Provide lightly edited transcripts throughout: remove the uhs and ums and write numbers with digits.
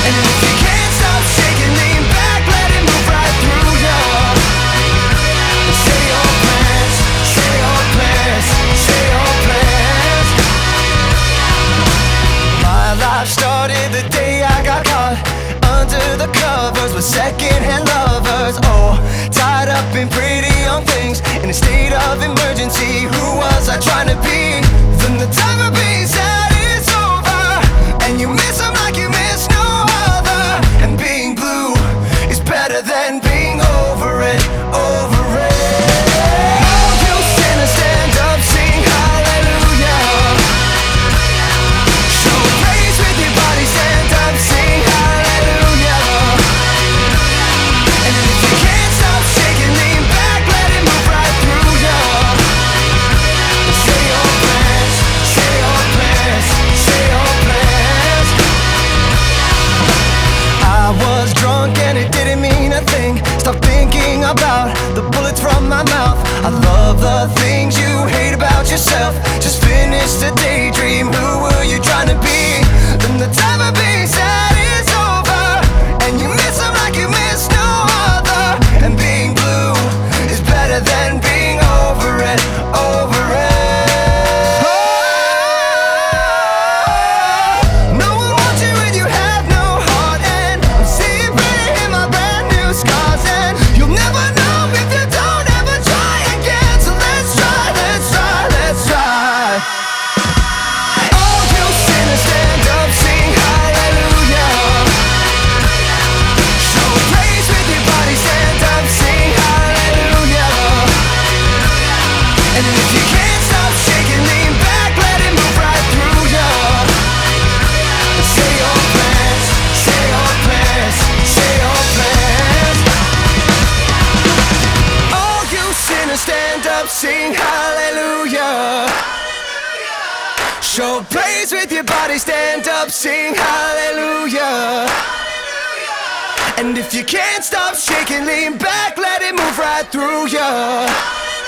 And if you can't stop shaking, lean back, let it move right through you. Say your prayers, say your prayers, say your prayers. My life started the day I got caught under the covers with secondhand lovers. Oh, tied up in pretty young things in a state of emergency. Who was I trying to be? Then the time of being sad is over, and you miss them like you miss no other. And being blue is better than being over it, over it. Oh, you sinners, stand up, sing hallelujah. Show praise with your body, stand up, sing hallelujah. And if you can't stop shaking, lean back, let it move right through you. Say your prayers, say your prayers, say your prayers. I was drunk and it didn't mean a thing. Stop thinking about the bullets from my mouth. I love the things you hate about yourself. Just finish the daydream. Who were you trying to be? Then the time of being sad is over, and you miss them like you miss no other. And being blue is better than being over it, over it. Oh, no one wants you when you have no heart, and I'm seeing pain in my brand new scars. And you'll never know if you don't ever try again. So let's try, let's try, let's try. Oh, you sinners, stand up, sing hallelujah. Show praise with your body, stand up, sing hallelujah. And if you can't stop shaking, lean back, let it move right through you. Say your prayers, say your prayers, say your prayers. Oh, you sinners, stand up, sing hallelujah. Show praise with your body, stand up, sing hallelujah. And if you can't stop shaking, lean back, let it move right through you.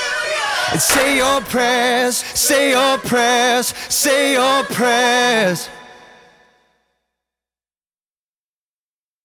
And say your prayers, say your prayers, say your prayers.